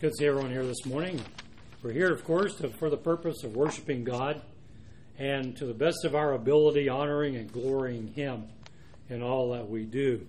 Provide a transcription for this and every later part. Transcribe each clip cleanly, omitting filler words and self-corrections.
Good to see everyone here this morning. We're here, of course, for the purpose of worshiping God and to the best of our ability, honoring and glorying Him in all that we do.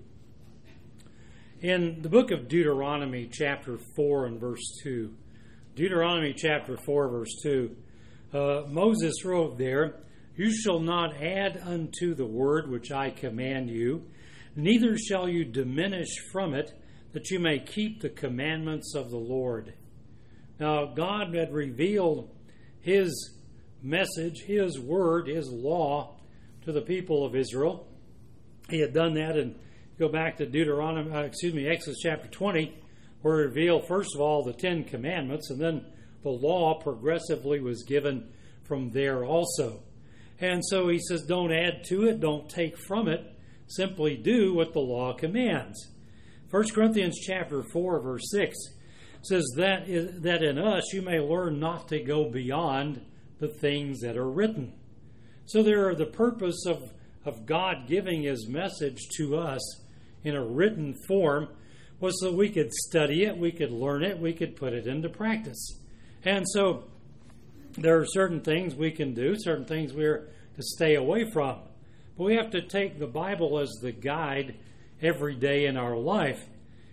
In the book of Deuteronomy, chapter 4 and verse 2, Deuteronomy chapter 4, verse 2, Moses wrote there, "You shall not add unto the word which I command you, neither shall you diminish from it, that you may keep the commandments of the Lord." Now, God had revealed His message, His word, His law to the people of Israel. He had done that, and go back to Exodus chapter 20, where He revealed, first of all, the 10 Commandments, and then the law progressively was given from there also. And so He says, don't add to it, don't take from it, simply do what the law commands. 1 Corinthians chapter 4, verse 6 says that in us you may learn not to go beyond the things that are written. So the purpose of God giving His message to us in a written form was so we could study it, we could learn it, we could put it into practice. And so there are certain things we can do, certain things we're to stay away from. But we have to take the Bible as the guide every day in our life.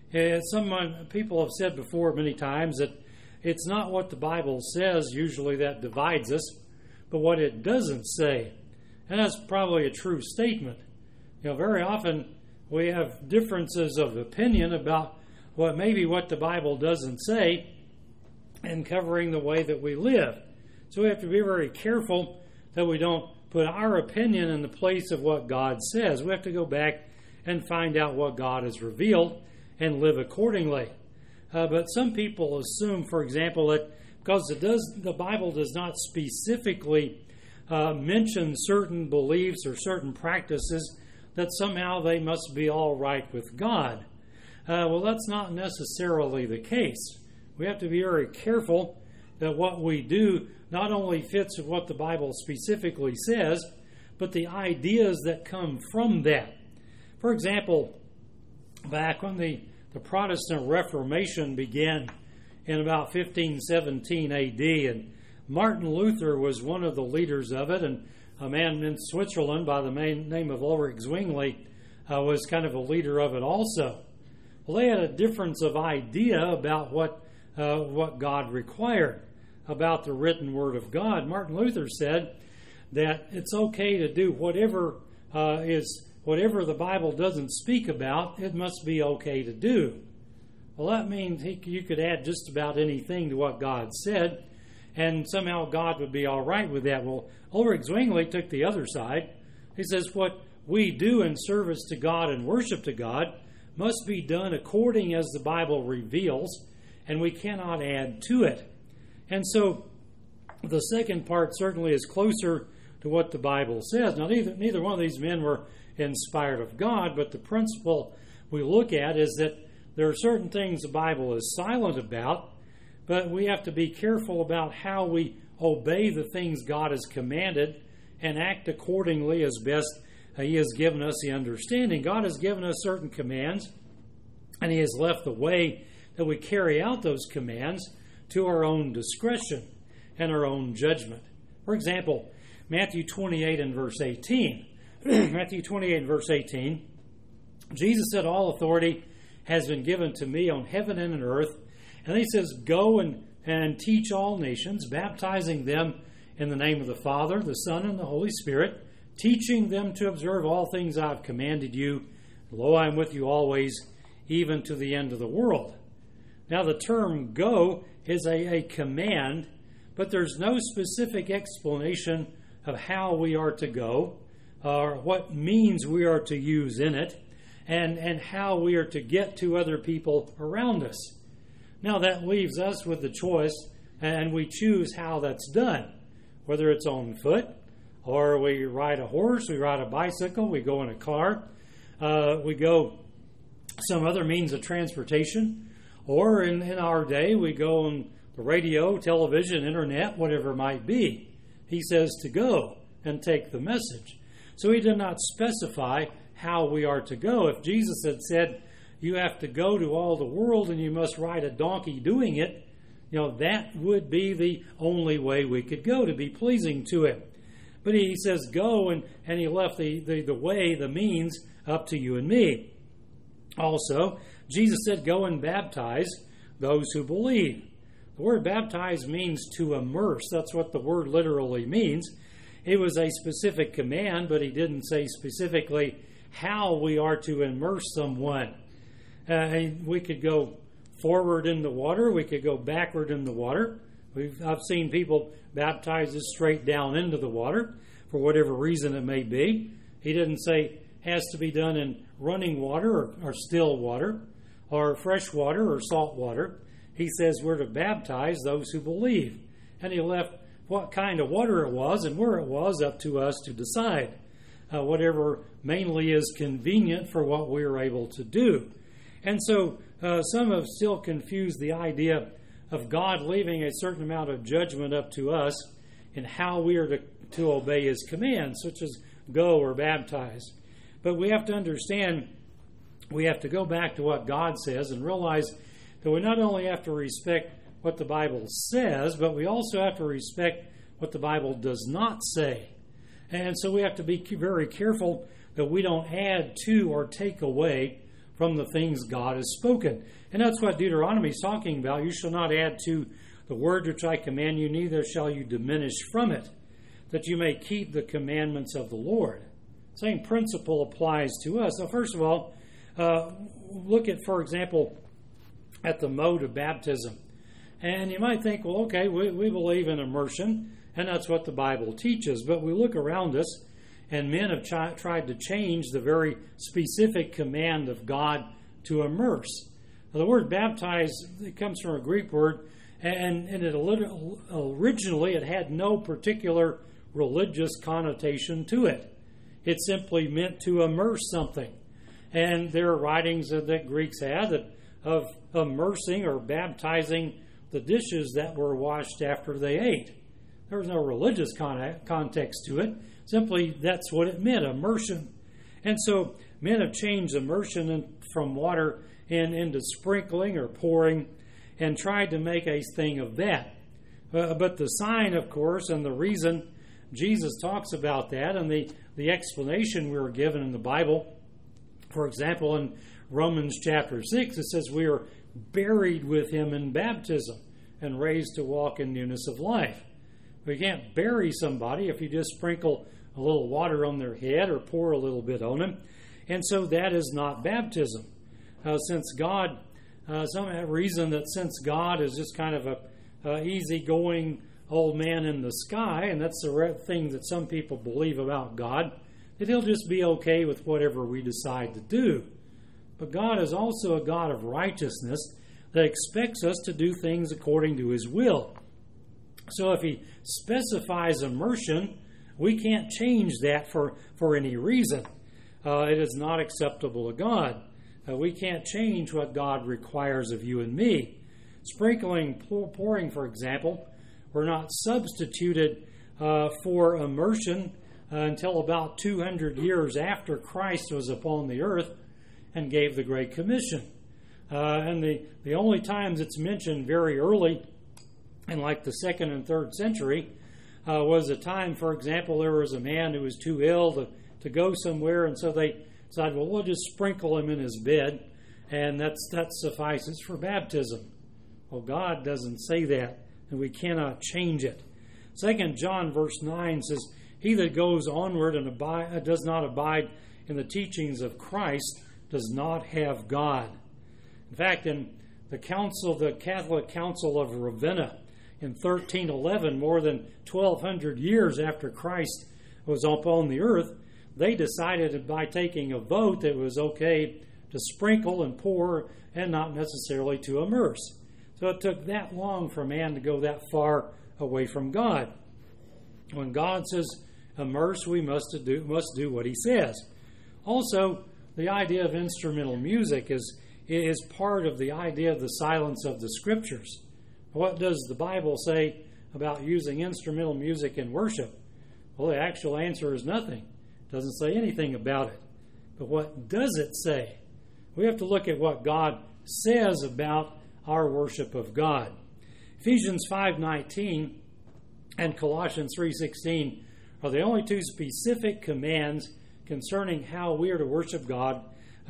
People have said before many times that it's not what the Bible says usually that divides us, but what it doesn't say. And that's probably a true statement. Very often we have differences of opinion about what the Bible doesn't say and covering the way that we live. So we have to be very careful that we don't put our opinion in the place of what God says. We have to go back and find out what God has revealed and live accordingly. But some people assume, for example, that because the Bible does not specifically mention certain beliefs or certain practices, that somehow they must be all right with God. Well, that's not necessarily the case. We have to be very careful that what we do not only fits with what the Bible specifically says, but the ideas that come from that. For example, back when the Protestant Reformation began in about 1517 A.D., and Martin Luther was one of the leaders of it, and a man in Switzerland by the name of Ulrich Zwingli was kind of a leader of it also. Well, they had a difference of idea about what God required, about the written Word of God. Martin Luther said that it's okay to do whatever the Bible doesn't speak about, it must be okay to do. Well, that means you could add just about anything to what God said, and somehow God would be all right with that. Well, Ulrich Zwingli took the other side. He says what we do in service to God and worship to God must be done according as the Bible reveals, and we cannot add to it. And so the second part certainly is closer to what the Bible says. Now, neither one of these men were inspired of God, but the principle we look at is that there are certain things the Bible is silent about, but we have to be careful about how we obey the things God has commanded and act accordingly as best He has given us the understanding. God has given us certain commands, and He has left the way that we carry out those commands to our own discretion and our own judgment. For example, Matthew 28 and verse 18. Matthew 28 and verse 18, Jesus said, "All authority has been given to me on heaven and on earth." And He says, "Go and teach all nations, baptizing them in the name of the Father, the Son, and the Holy Spirit, teaching them to observe all things I have commanded you. Lo, I am with you always, even to the end of the world." Now, the term "go" is a command, but there's no specific explanation of how we are to go, or what means we are to use in it, and how we are to get to other people around us. Now, that leaves us with the choice, and we choose how that's done, whether it's on foot, or we ride a horse, we ride a bicycle, we go in a car, we go some other means of transportation, or in our day, we go on the radio, television, internet, whatever it might be. He says to go and take the message. So He did not specify how we are to go. If Jesus had said, you have to go to all the world and you must ride a donkey doing it, that would be the only way we could go to be pleasing to Him. But He says, go, and He left the way, the means, up to you and me. Also, Jesus said, go and baptize those who believe. The word baptize means to immerse. That's what the word literally means. It was a specific command, but He didn't say specifically how we are to immerse someone. We could go forward in the water. We could go backward in the water. I've seen people baptize it straight down into the water for whatever reason it may be. He didn't say it has to be done in running water or still water or fresh water or salt water. He says we're to baptize those who believe. And He left what kind of water it was and where it was up to us to decide. Whatever mainly is convenient for what we are able to do. And so some have still confused the idea of God leaving a certain amount of judgment up to us in how we are to obey His commands, such as go or baptize. But we have to understand, we have to go back to what God says and realize that we not only have to respect what the Bible says, but we also have to respect what the Bible does not say. And so we have to be very careful that we don't add to or take away from the things God has spoken. And that's what Deuteronomy is talking about. You shall not add to the word which I command you, neither shall you diminish from it, that you may keep the commandments of the Lord. Same principle applies to us. So first of all, look at, for example, at the mode of baptism. And you might think, well, okay, we believe in immersion, and that's what the Bible teaches. But we look around us, and men have tried to change the very specific command of God to immerse. Now, the word baptize, it comes from a Greek word, and originally it had no particular religious connotation to it. It simply meant to immerse something. And there are writings that Greeks had of immersing or baptizing the dishes that were washed after they ate. There was no religious context to it. Simply, that's what it meant, immersion. And so men have changed immersion from water into sprinkling or pouring and tried to make a thing of that. But the sign, of course, and the reason Jesus talks about that and the explanation we were given in the Bible, for example, in Romans chapter 6, it says we are buried with Him in baptism and raised to walk in newness of life. We can't bury somebody if you just sprinkle a little water on their head or pour a little bit on them. And so that is not baptism. Since God is just kind of a easygoing old man in the sky, and that's the thing that some people believe about God, that He'll just be okay with whatever we decide to do. But God is also a God of righteousness that expects us to do things according to His will. So if He specifies immersion, we can't change that for any reason. It is not acceptable to God. We can't change what God requires of you and me. Sprinkling, pouring, for example, were not substituted for immersion until about 200 years after Christ was upon the earth and gave the Great Commission. And the only times it's mentioned very early, in like the 2nd and 3rd century, was a time, for example, there was a man who was too ill to go somewhere, and so they decided, well, we'll just sprinkle him in his bed, and that suffices for baptism. Well, God doesn't say that, and we cannot change it. 2 John verse 9 says, he that goes onward and does not abide in the teachings of Christ does not have God. In fact, in the Catholic Council of Ravenna in 1311, more than 1,200 years after Christ was upon the earth, they decided by taking a vote that it was okay to sprinkle and pour and not necessarily to immerse. So it took that long for man to go that far away from God. When God says immerse, we must do what He says. Also, the idea of instrumental music is part of the idea of the silence of the Scriptures. What does the Bible say about using instrumental music in worship? Well, the actual answer is nothing. It doesn't say anything about it. But what does it say? We have to look at what God says about our worship of God. Ephesians 5:19 and Colossians 3:16 are the only two specific commands concerning how we are to worship God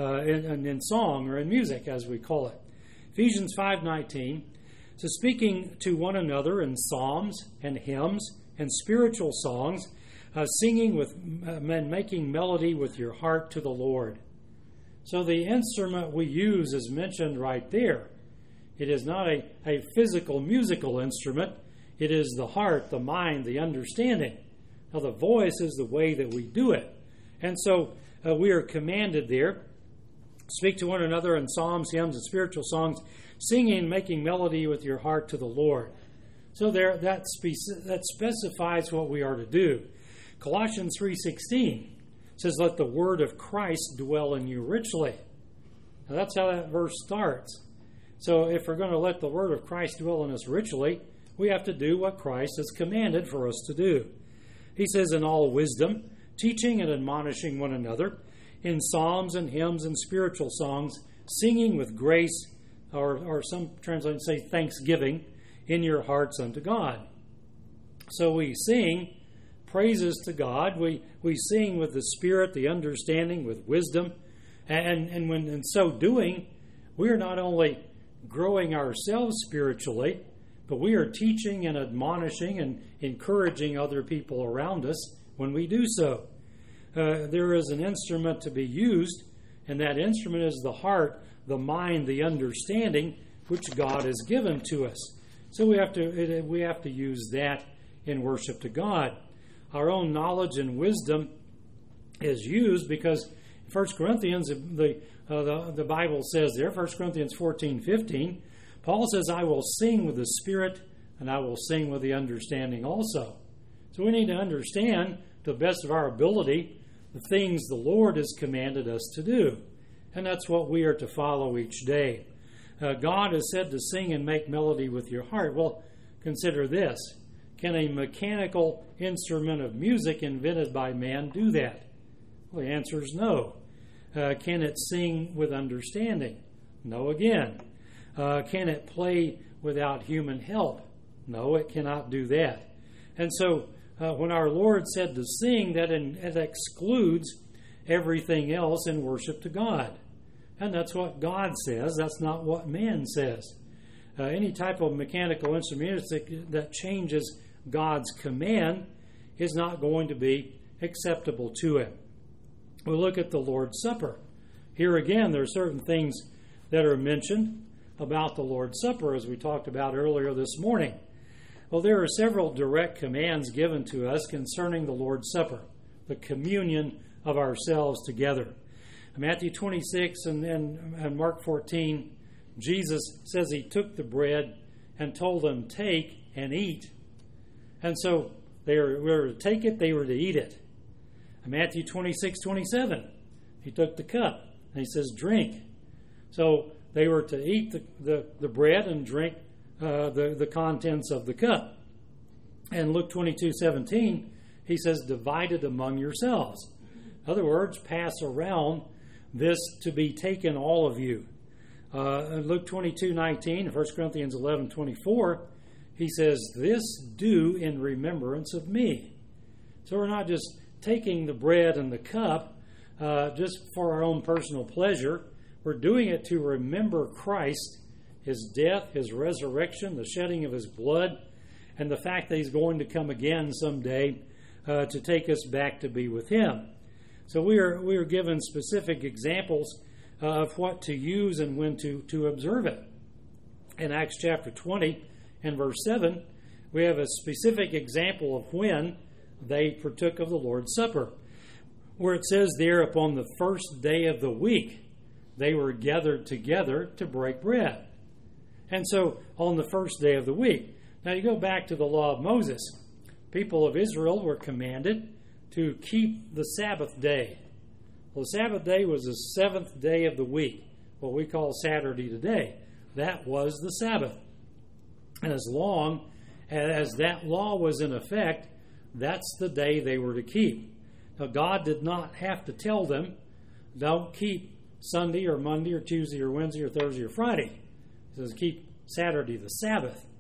in song or in music, as we call it. Ephesians 5:19, so speaking to one another in psalms and hymns and spiritual songs, singing with and making melody with your heart to the Lord. So the instrument we use is mentioned right there. It is not a physical musical instrument. It is the heart, the mind, the understanding. Now the voice is the way that we do it. And so we are commanded there, speak to one another in psalms, hymns, and spiritual songs, singing and making melody with your heart to the Lord. So there, that specifies what we are to do. Colossians 3:16 says, let the word of Christ dwell in you richly. Now that's how that verse starts. So if we're going to let the word of Christ dwell in us richly, we have to do what Christ has commanded for us to do. He says, in all wisdom, teaching and admonishing one another, in psalms and hymns and spiritual songs, singing with grace, or some translations say thanksgiving, in your hearts unto God. So we sing praises to God. We sing with the Spirit, the understanding, with wisdom. And when in so doing, we are not only growing ourselves spiritually, but we are teaching and admonishing and encouraging other people around us when we do so. There is an instrument to be used, and that instrument is the heart, the mind, the understanding, which God has given to us. So we have to use that in worship to God. Our own knowledge and wisdom is used because 1 Corinthians, the Bible says there, 1 Corinthians 14:15, Paul says, I will sing with the Spirit and I will sing with the understanding also. So we need to understand to the best of our ability the things the Lord has commanded us to do. And that's what we are to follow each day. God has said to sing and make melody with your heart. Well, consider this. Can a mechanical instrument of music invented by man do that? Well, the answer is no. Can it sing with understanding? No again. Can it play without human help? No, it cannot do that. And so when our Lord said to sing, that it excludes everything else in worship to God. And that's what God says. That's not what man says. Any type of mechanical instrument that changes God's command is not going to be acceptable to him. We look at the Lord's Supper. Here again, there are certain things that are mentioned about the Lord's Supper, as we talked about earlier this morning. Well, there are several direct commands given to us concerning the Lord's Supper, the communion of ourselves together. In Matthew 26 and Mark 14, Jesus says he took the bread and told them, take and eat. And so they were to take it, they were to eat it. In Matthew 26:27, he took the cup and he says, drink. So they were to eat the bread and drink the contents of the cup. And Luke 22:17, he says, divide it among yourselves. In other words, pass around this to be taken, all of you. In Luke 22:19, 1 Corinthians 11:24, he says, this do in remembrance of me. So we're not just taking the bread and the cup just for our own personal pleasure. We're doing it to remember Christ, his death, his resurrection, the shedding of his blood, and the fact that he's going to come again someday to take us back to be with him. So we are given specific examples of what to use and when to observe it. In Acts chapter 20 and verse 7, we have a specific example of when they partook of the Lord's Supper, where it says there, upon the first day of the week, they were gathered together to break bread. And so on the first day of the week. Now you go back to the law of Moses. People of Israel were commanded to keep the Sabbath day. Well, the Sabbath day was the seventh day of the week, what we call Saturday today. That was the Sabbath. And as long as that law was in effect, that's the day they were to keep. Now, God did not have to tell them, don't keep Sunday or Monday or Tuesday or Wednesday or Thursday or Friday. He says, keep Saturday the Sabbath.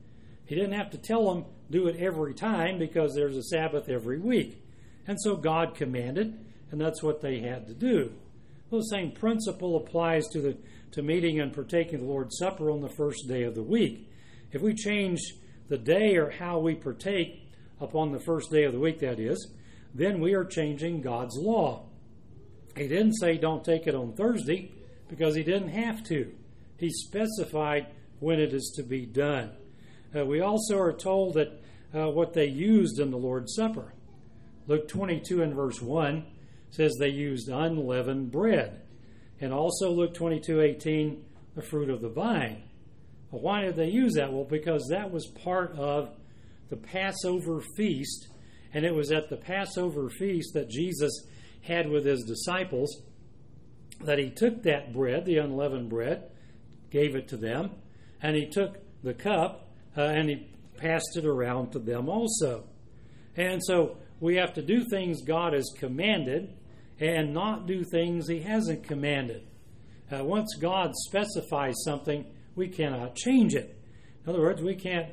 He didn't have to tell them do it every time because there's a Sabbath every week. And so God commanded, and that's what they had to do. Well, the same principle applies to meeting and partaking of the Lord's Supper on the first day of the week. If we change the day or how we partake upon the first day of the week, that is, then we are changing God's law. He didn't say don't take it on Thursday because he didn't have to. He specified when it is to be done. We also are told that what they used in the Lord's Supper. Luke 22 and verse 1 says they used unleavened bread. And also Luke 22:18, the fruit of the vine. Well, why did they use that? Well, because that was part of the Passover feast, and it was at the Passover feast that Jesus had with his disciples that he took that bread, the unleavened bread, gave it to them, and he took the cup and he passed it around to them also. And so we have to do things God has commanded and not do things he hasn't commanded. Once God specifies something, we cannot change it. In other words,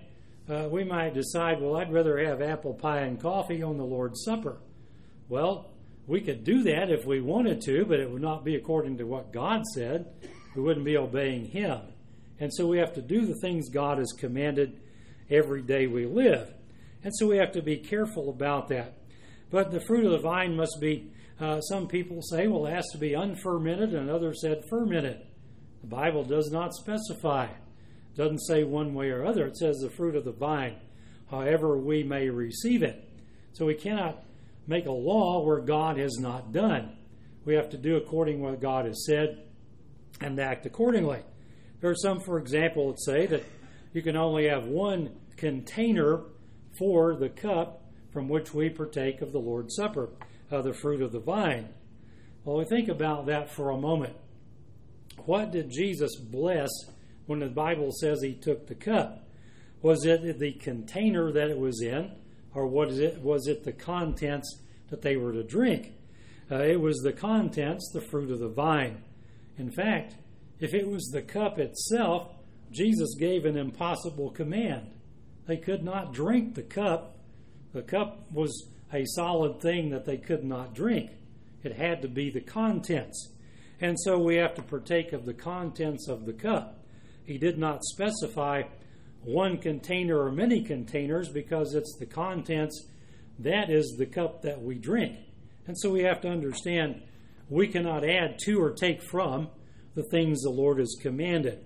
we might decide, well, I'd rather have apple pie and coffee on the Lord's Supper. Well, we could do that if we wanted to, but it would not be according to what God said. We wouldn't be obeying him. And so we have to do the things God has commanded every day we live. And so we have to be careful about that. But the fruit of the vine must be, some people say, well, it has to be unfermented, and others said fermented. The Bible does not specify. It doesn't say one way or other. It says the fruit of the vine, however we may receive it. So we cannot make a law where God has not done. We have to do according to what God has said and act accordingly. There are some, for example, that say that you can only have one container for the cup from which we partake of the Lord's Supper, the fruit of the vine. Well, we think about that for a moment. What did Jesus bless when the Bible says he took the cup? Was it the container that it was in, or was it the contents that they were to drink? It was the contents, the fruit of the vine. In fact, if it was the cup itself, Jesus gave an impossible command. They could not drink the cup. The cup was a solid thing that they could not drink. It had to be the contents. And so we have to partake of the contents of the cup. He did not specify one container or many containers because it's the contents. That is the cup that we drink. And so we have to understand we cannot add to or take from the things the Lord has commanded.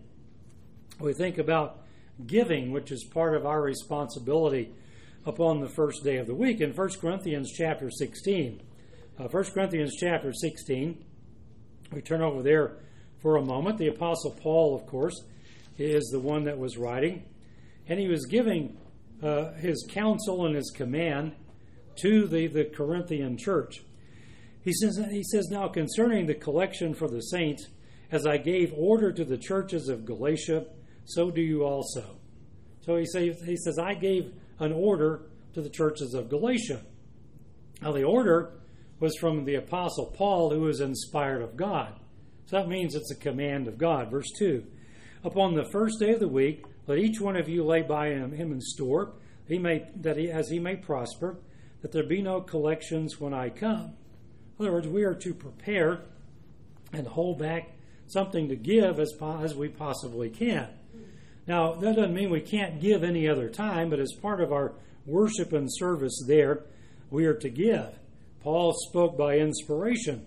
We think about giving, which is part of our responsibility upon the first day of the week. In 1 Corinthians chapter 16, 1 Corinthians chapter 16, we turn over there for a moment. The Apostle Paul, of course, is the one that was writing, and he was giving his counsel and his command to the Corinthian church. He says, now concerning the collection for the saints, as I gave order to the churches of Galatia, so do you also. So he says, I gave an order to the churches of Galatia. Now the order was from the Apostle Paul, who was inspired of God. So that means it's a command of God. Verse 2, upon the first day of the week, let each one of you lay by him in store, as he may prosper, that there be no collections when I come. In other words, we are to prepare and hold back something to give as we possibly can. Now, that doesn't mean we can't give any other time, but as part of our worship and service there, we are to give. Paul spoke by inspiration.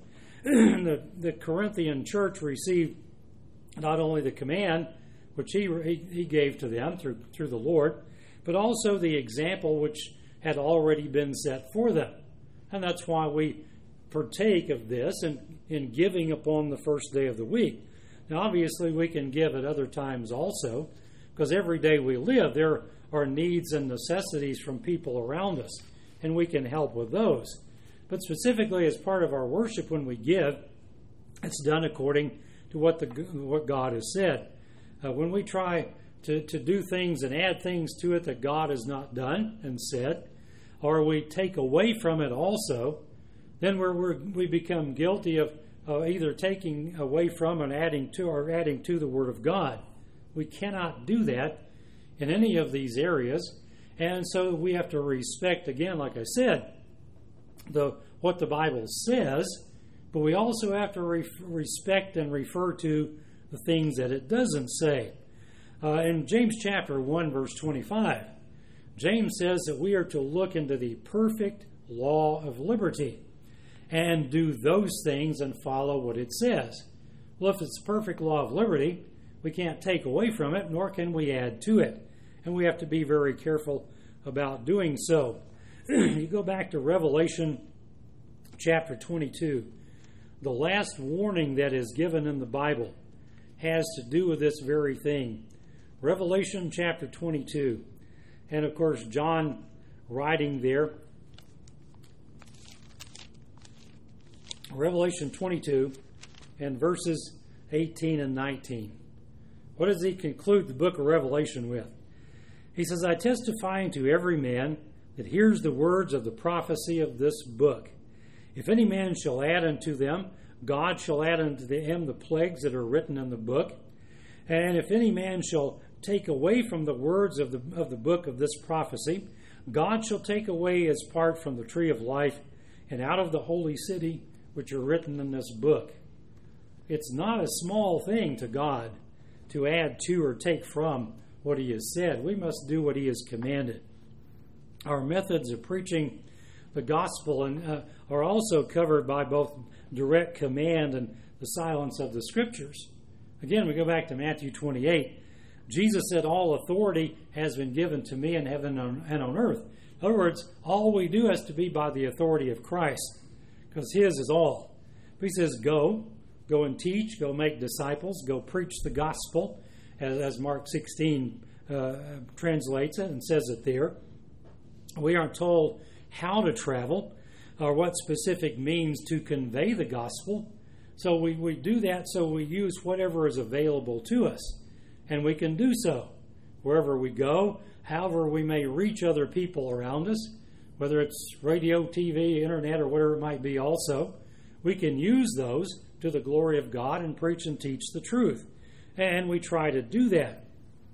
The Corinthian church received not only the command, which he gave to them through the Lord, but also the example which had already been set for them. And that's why we partake of this in giving upon the first day of the week. Now, obviously, we can give at other times also, because every day we live, there are needs and necessities from people around us, and we can help with those. But specifically, as part of our worship, when we give, it's done according to what God has said. When we try to do things and add things to it that God has not done and said, or we take away from it also, then we become guilty of either taking away from and adding to the Word of God. We cannot do that in any of these areas. And so we have to respect, again, like I said, what the Bible says, but we also have to respect and refer to the things that it doesn't say. In James chapter 1, verse 25, James says that we are to look into the perfect law of liberty and do those things and follow what it says. Well, if it's a perfect law of liberty, we can't take away from it, nor can we add to it. And we have to be very careful about doing so. You go back to Revelation chapter 22. The last warning that is given in the Bible has to do with this very thing. Revelation chapter 22. And of course, John writing there. Revelation 22 and verses 18 and 19. What does he conclude the book of Revelation with? He says, I testify unto every man that hears the words of the prophecy of this book. If any man shall add unto them, God shall add unto him the plagues that are written in the book. And if any man shall take away from the words of the book of this prophecy, God shall take away his part from the tree of life and out of the holy city which are written in this book. It's not a small thing to God to add to or take from what he has said. We must do what he has commanded. Our methods of preaching the gospel are also covered by both direct command and the silence of the Scriptures. Again, we go back to Matthew 28. Jesus said, all authority has been given to me in heaven and on earth. In other words, all we do has to be by the authority of Christ, because his is all. But he says, go and teach, go make disciples, go preach the gospel, as Mark 16 translates it and says it there. We aren't told how to travel or what specific means to convey the gospel. So we do that, so we use whatever is available to us. And we can do so wherever we go, however we may reach other people around us, whether it's radio, TV, internet, or whatever it might be also. We can use those to the glory of God and preach and teach the truth. And we try to do that.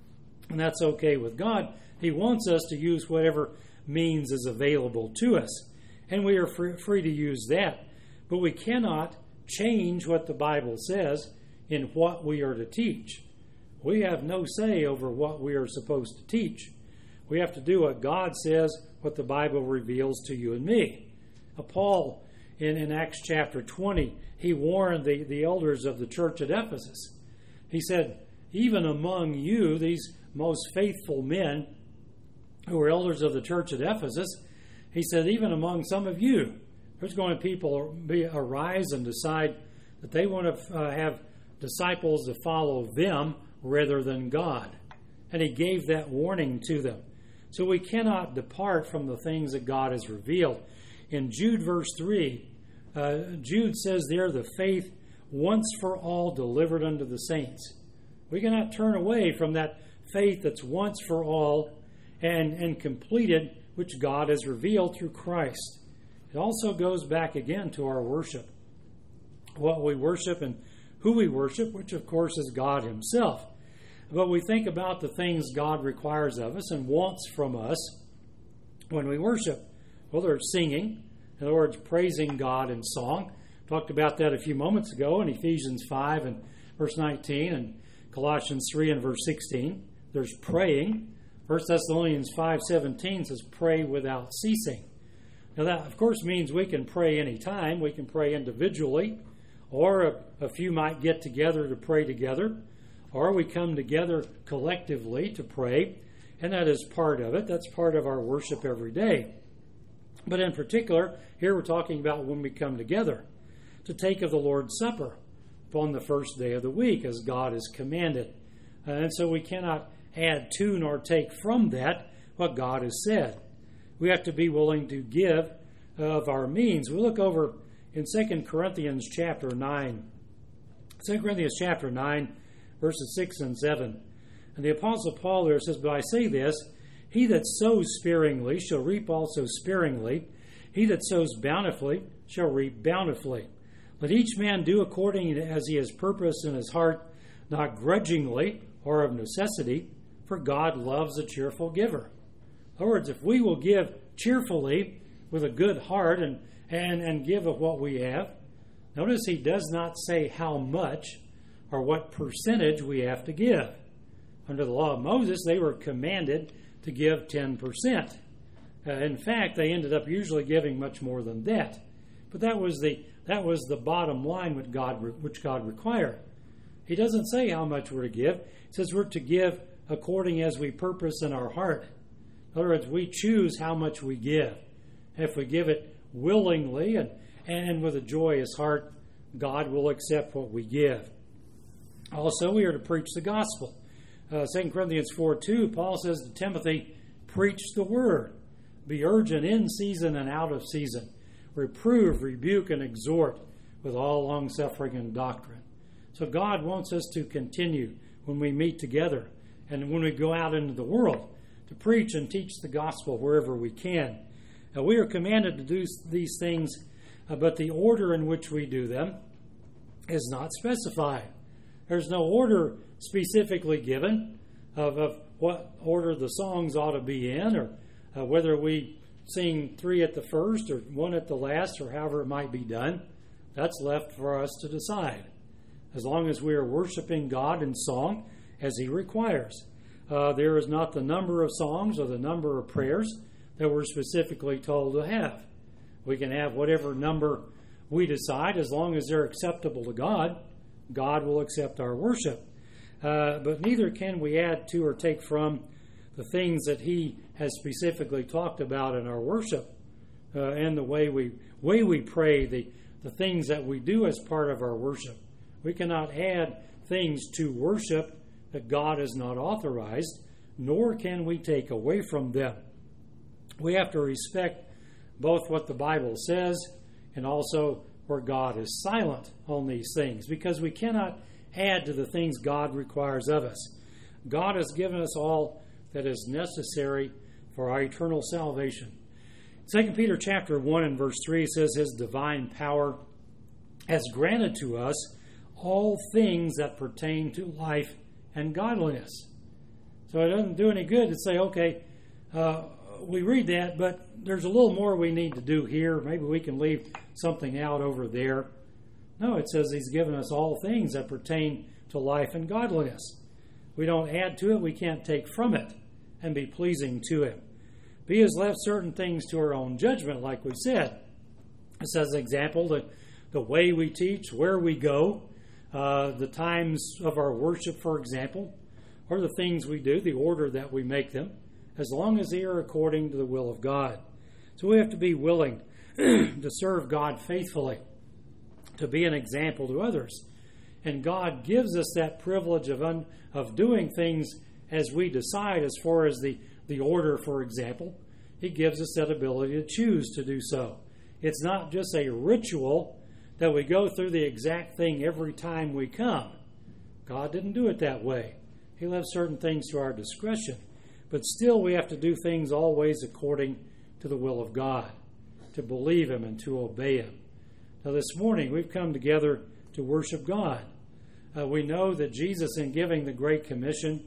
And that's okay with God. He wants us to use whatever means is available to us. And we are free to use that. But we cannot change what the Bible says in what we are to teach. We have no say over what we are supposed to teach. We have to do what God says, what the Bible reveals to you and me. Paul, in Acts chapter 20, he warned the elders of the church at Ephesus. He said, even among you, these most faithful men who were elders of the church at Ephesus, he said, even among some of you, there's going to arise and decide that they want to have disciples to follow them rather than God. And he gave that warning to them. So we cannot depart from the things that God has revealed. In Jude verse 3, Jude says there, the faith once for all delivered unto the saints. We cannot turn away from that faith that's once for all and completed, which God has revealed through Christ. It also goes back again to our worship. What we worship and who we worship, which of course is God himself. But we think about the things God requires of us and wants from us when we worship. Whether it's singing, in other words, praising God in song. Talked about that a few moments ago in Ephesians 5 and verse 19 and Colossians 3 and verse 16. There's praying. 1 Thessalonians 5:17 says, pray without ceasing. Now that, of course, means we can pray anytime. We can pray individually, or a few might get together to pray together, or we come together collectively to pray, and that is part of it. That's part of our worship every day. But in particular, here we're talking about when we come together to take of the Lord's Supper upon the first day of the week, as God has commanded. And so we cannot add to nor take from that what God has said. We have to be willing to give of our means. We look over in 2 Corinthians chapter 9. 2 Corinthians chapter 9, verses 6 and 7. And the Apostle Paul there says, but I say this, he that sows sparingly shall reap also sparingly. He that sows bountifully shall reap bountifully. Let each man do according as he has purposed in his heart, not grudgingly or of necessity, for God loves a cheerful giver. In other words, if we will give cheerfully with a good heart and give of what we have, notice he does not say how much or what percentage we have to give. Under the law of Moses, they were commanded to give 10%. In fact, they ended up usually giving much more than that. But that was the bottom line which God required. He doesn't say how much we're to give. He says we're to give according as we purpose in our heart. In other words, we choose how much we give. If we give it willingly and with a joyous heart, God will accept what we give. Also, we are to preach the gospel. 2 Corinthians 4:2, Paul says to Timothy, preach the word. Be urgent in season and out of season. Reprove, rebuke, and exhort with all longsuffering and doctrine. So God wants us to continue when we meet together and when we go out into the world to preach and teach the gospel wherever we can. We are commanded to do these things, but the order in which we do them is not specified. There's no order specifically given of what order the songs ought to be in, or whether we sing 3 at the first or 1 at the last, or however it might be done. That's left for us to decide, as long as we are worshiping God in song as He requires. There is not the number of songs or the number of prayers that we're specifically told to have. We can have whatever number we decide, as long as they're acceptable to God. God will accept our worship. But neither can we add to or take from the things that He has specifically talked about in our worship, and the way we pray, the things that we do as part of our worship. We cannot add things to worship that God has not authorized, nor can we take away from them. We have to respect both what the Bible says and also where God is silent on these things, because we cannot add to the things God requires of us. God has given us all that is necessary for our eternal salvation. 2 Peter chapter 1 and verse 3 says, His divine power has granted to us all things that pertain to life and godliness. So it doesn't do any good to say, okay, we read that, but there's a little more we need to do here. Maybe we can leave something out over there. No, it says He's given us all things that pertain to life and godliness. We don't add to it, we can't take from it and be pleasing to Him. But He has left certain things to our own judgment, like we said. It says, example, the way we teach, where we go, the times of our worship, for example, or the things we do, the order that we make them, as long as they are according to the will of God. So we have to be willing to serve God faithfully, to be an example to others. And God gives us that privilege of doing things as we decide, as far as the order, for example. He gives us that ability to choose to do so. It's not just a ritual that we go through the exact thing every time we come. God didn't do it that way. He left certain things to our discretion. But still, we have to do things always according to the will of God, to believe Him and to obey Him. Now, this morning, we've come together to worship God. We know that Jesus, in giving the Great Commission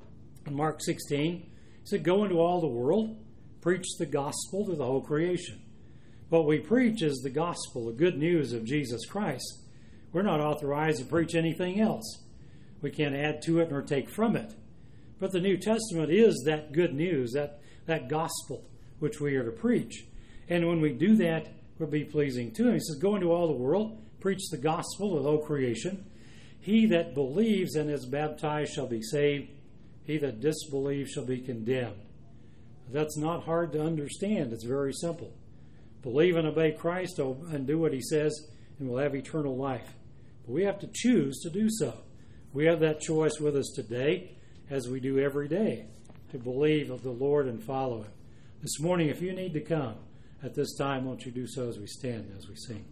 in Mark 16, said, go into all the world, preach the gospel to the whole creation. What we preach is the gospel, the good news of Jesus Christ. We're not authorized to preach anything else. We can't add to it nor take from it. But the New Testament is that good news, that gospel which we are to preach. And when we do that, we'll be pleasing to Him. He says, go into all the world, preach the gospel to the whole creation. He that believes and is baptized shall be saved. He that disbelieves shall be condemned. That's not hard to understand. It's very simple. Believe and obey Christ and do what He says, and we'll have eternal life. But we have to choose to do so. We have that choice with us today, as we do every day, to believe of the Lord and follow Him. This morning, if you need to come at this time, won't you do so as we stand, as we sing?